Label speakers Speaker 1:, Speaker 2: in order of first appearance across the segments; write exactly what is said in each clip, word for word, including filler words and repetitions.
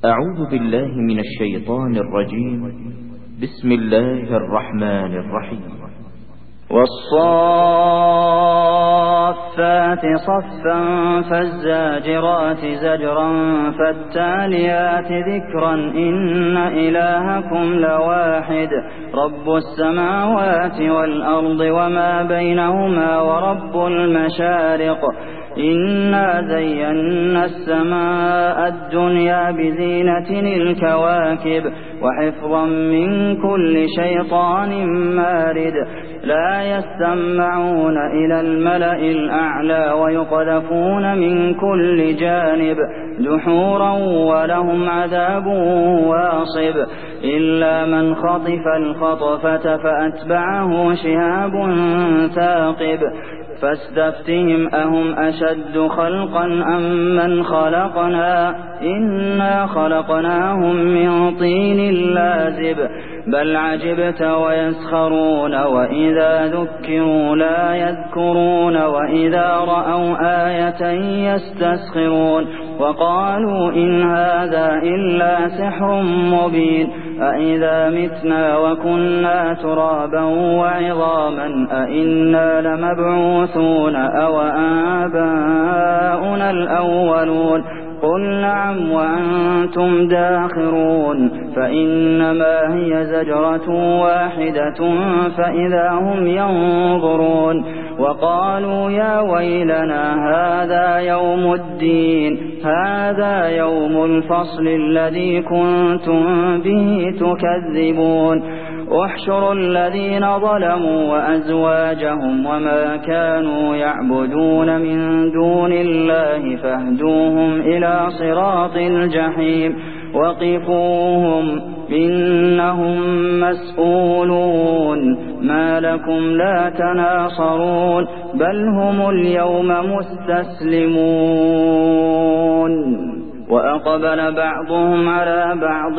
Speaker 1: أعوذ بالله من الشيطان الرجيم. بسم الله الرحمن الرحيم.
Speaker 2: والصافات صفا فالزاجرات زجرا فالتاليات ذكرا إن إلهكم لواحد رب السماوات والأرض وما بينهما ورب المشارق إنا زينا السماء الدنيا بزينة الكواكب وحفظا من كل شيطان مارد لا يستمعون إلى الملأ الأعلى ويقذفون من كل جانب دحورا ولهم عذاب واصب إلا من خطف الخطفة فأتبعه شهاب ثاقب فاستفتهم أهم أشد خلقا أم من خلقنا إنا خلقناهم من طين لازب بل عجبت ويسخرون وإذا ذكروا لا يذكرون وإذا رأوا آية يستسخرون وقالوا إن هذا إلا سحر مبين أإذا متنا وكنا ترابا وعظاما أإنا لمبعوثون أو آباؤنا الأولون قل نعم وأنتم داخرون فإنما هي زجرة واحدة فإذا هم ينظرون وقالوا يا ويلنا هذا يوم الدين هذا يوم الفصل الذي كنتم به تكذبون احشروا الذين ظلموا وأزواجهم وما كانوا يعبدون من دون الله فاهدوهم إلى صراط الجحيم وقفوهم إنهم مسؤولون ما لكم لا تناصرون بل هم اليوم مستسلمون وأقبل بعضهم على بعض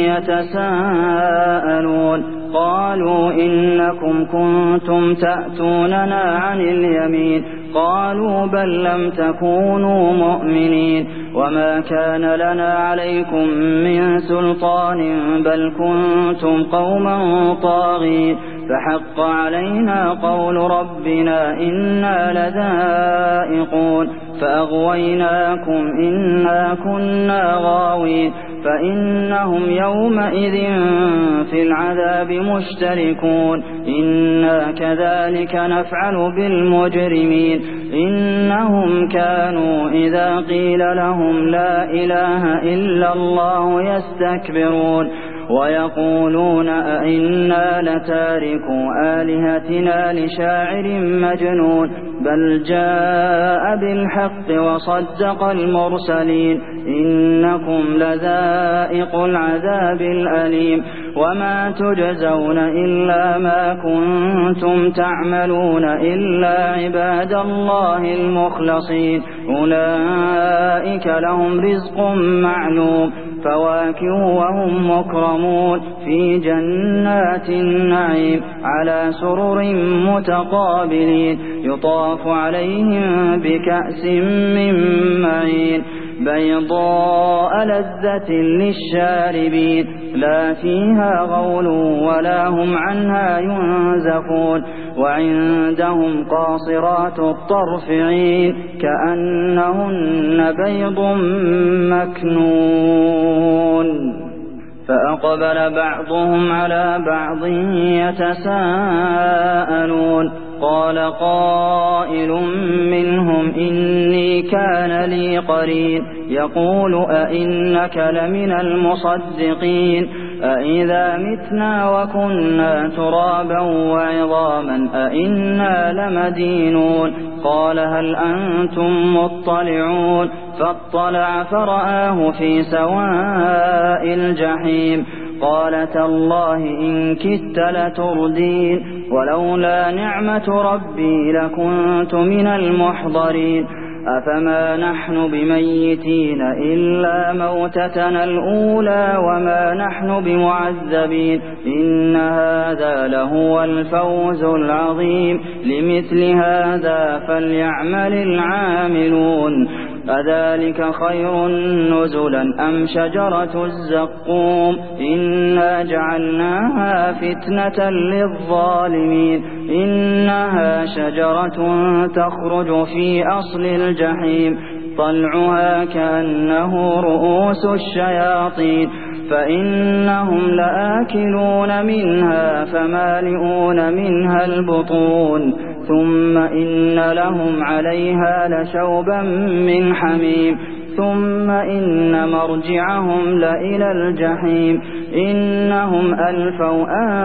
Speaker 2: يتساءلون قالوا إنكم كنتم تأتوننا عن اليمين قالوا بل لم تكونوا مؤمنين وما كان لنا عليكم من سلطان بل كنتم قوما طاغين فحق علينا قول ربنا إنا لذائقون فأغويناكم إنا كنا غاوين فإنهم يومئذ في العذاب مشتركون إنا كذلك نفعل بالمجرمين إنهم كانوا إذا قيل لهم لا إله إلا الله يستكبرون ويقولون أئنا لتاركو آلهتنا لشاعر مجنون بل جاء بالحق وصدق المرسلين إنكم لذائق العذاب الأليم وما تجزون إلا ما كنتم تعملون إلا عباد الله المخلصين أولئك لهم رزق معلوم فواكه وهم مكرمون في جنات النعيم على سرر متقابلين يطاف عليهم بكأس من معين بيضاء لذة للشاربين لا فيها غول ولا هم عنها ينزفون وعندهم قاصرات الطرف عين كأنهن بيض مكنون فأقبل بعضهم على بعض يتساءلون قال قائل منهم إني كان لي قرين يقول أئنك لمن المصدقين أئذا متنا وكنا ترابا وعظاما أئنا لمدينون قال هل أنتم مطلعون فاطلع فرآه في سواء الجحيم قال تالله إن كدت لتردين ولولا نعمة ربي لكنت من المحضرين أفما نحن بميتين إلا موتتنا الأولى وما نحن بمعذبين إن هذا لهو الفوز العظيم لمثل هذا فليعمل العاملون أذلك خير نزلا أم شجرة الزقوم إنا جعلناها فتنة للظالمين إنها شجرة تخرج في أصل الجحيم طلعها كأنه رؤوس الشياطين فإنهم لآكلون منها فمالئون منها البطون ثم إن لهم عليها لشوبا من حميم ثم إن مرجعهم لإلى الجحيم إنهم ألفوا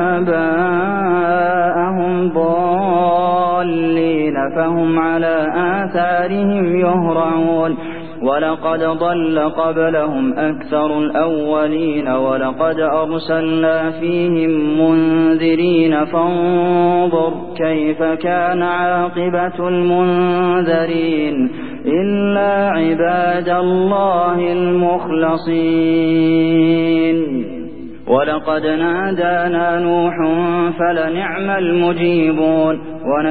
Speaker 2: آباءهم ضالين فهم على آثارهم يهرعون ولقد ضل قبلهم أكثر الأولين ولقد أرسلنا فيهم منذرين فانظر كيف كان عاقبة المنذرين إلا عباد الله المخلصين ولقد نادانا نوح فلنعم المجيبون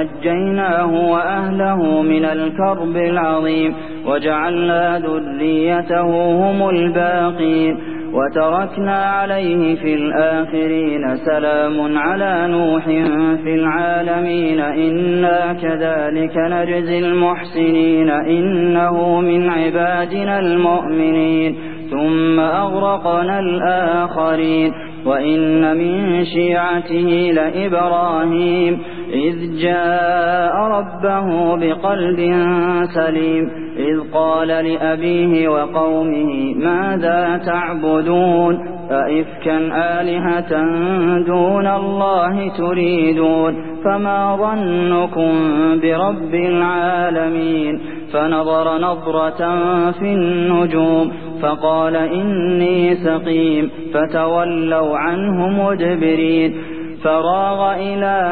Speaker 2: ونجيناه وأهله من الكرب العظيم وجعلنا ذريته هم الباقين وتركنا عليه في الآخرين سلام على نوح في العالمين إنا كذلك نجزي المحسنين إنه من عبادنا المؤمنين ثم أغرقنا الآخرين وإن من شيعته لإبراهيم إذ جاء ربه بقلب سليم إذ قال لأبيه وقومه ماذا تعبدون أئفكا آلهة دون الله تريدون فما ظنكم برب العالمين فنظر نظرة في النجوم فقال إني سقيم فتولوا عنه مدبرين فراغ إلى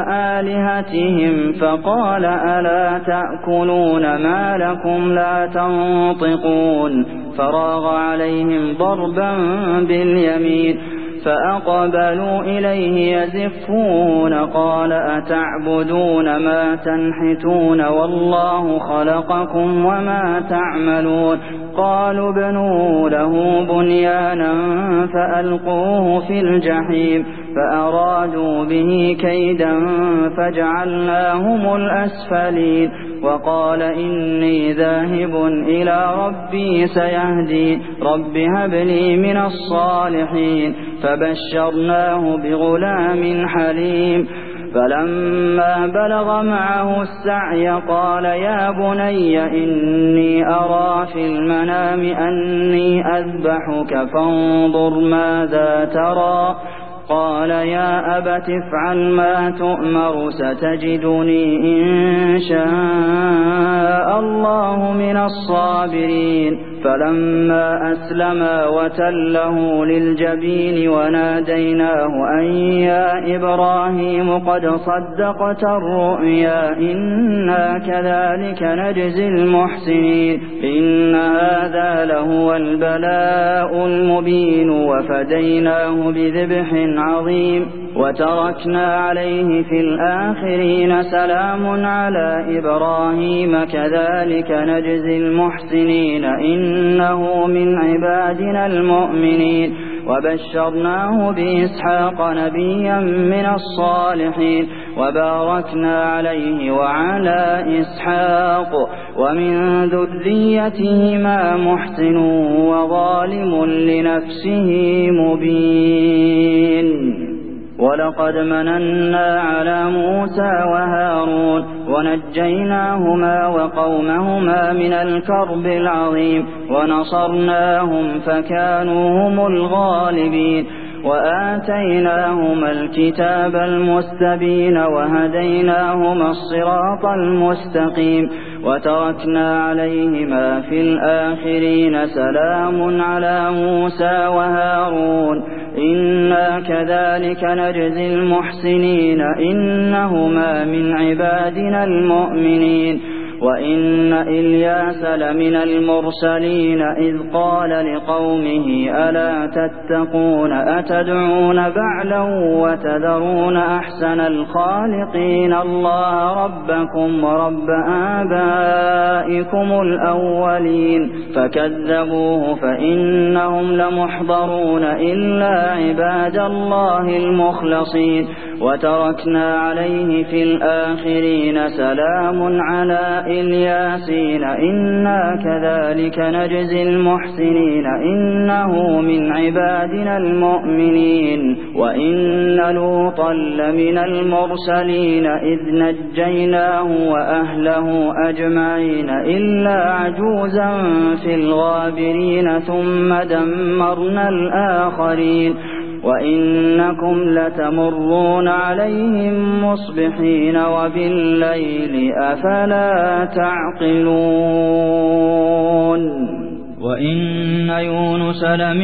Speaker 2: آلهتهم فقال ألا تأكلون ما لكم لا تنطقون فراغ عليهم ضربا باليمين فأقبلوا إليه يزفون قال أتعبدون ما تنحتون والله خلقكم وما تعملون قالوا ابنوا له بنيانا فألقوه في الجحيم فأرادوا به كيدا فجعلناهم الأسفلين وقال إني ذاهب إلى ربي سيهدين رب هب لي من الصالحين فبشرناه بغلام حليم فلما بلغ معه السعي قال يا بني إني أرى في المنام أني أذبحك فانظر ماذا ترى قال يا أبت افعل ما تؤمر ستجدني إن شاء الله من الصابرين فلما أسلما وتله للجبين وناديناه أن يا إبراهيم قد صدقت الرؤيا إنا كذلك نجزي المحسنين إن هذا لهو البلاء المبين وفديناه بذبح عظيم وتركنا عليه في الآخرين سلام على إبراهيم كذلك نجزي المحسنين إنه من عبادنا المؤمنين وبشرناه بإسحاق نبيا من الصالحين وباركنا عليه وعلى إسحاق ومن ذريتهما محسن وظالم لنفسه مبين ولقد مننا على موسى وهارون ونجيناهما وقومهما من الكرب العظيم ونصرناهم فكانوا هم الغالبين وآتيناهما الكتاب المستبين وهديناهما الصراط المستقيم وتركنا عليهما في الآخرين سلام على موسى وهارون إنا كذلك نجزي المحسنين إنهما من عبادنا المؤمنين وإن إلياس لمن المرسلين إذ قال لقومه ألا تتقون أتدعون بعلا وتذرون أحسن الخالقين الله ربكم ورب آبائكم الأولين فكذبوه فإنهم لمحضرون إلا عباد الله المخلصين وتركنا عليه في الآخرين سلام على الياسين إنا كذلك نجزي المحسنين إنه من عبادنا المؤمنين وإن لوطا لمن المرسلين إذ نجيناه وأهله أجمعين إلا عجوزا في الغابرين ثم دمرنا الآخرين وإنكم لتمرون عليهم مصبحين وبالليل أفلا تعقلون وإن يونس لمن